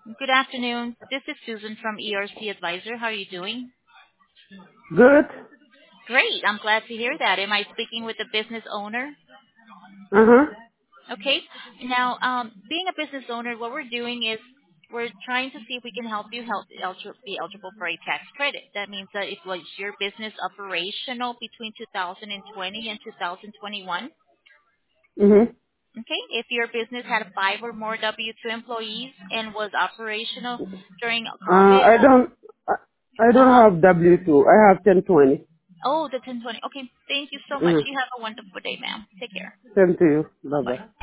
Good afternoon. This is Susan from ERC Advisor. How are you doing? Good. Great. I'm glad to hear that. Am I speaking with the business owner? Uh-huh. Okay. Now, being a business owner, what we're doing is we're trying to see if we can help you be eligible for a tax credit. That means that if was your business operational between 2020 and 2021, Mm-hmm. okay, if your business had 5 or more W-2 employees and was operational during COVID, I don't, I, I don't uh-huh. have W-2. I have 1020. Oh, the 1020. Okay. Thank you so much. Mm-hmm. You have a wonderful day, ma'am. Take care. Same to you. Bye-bye. Bye-bye.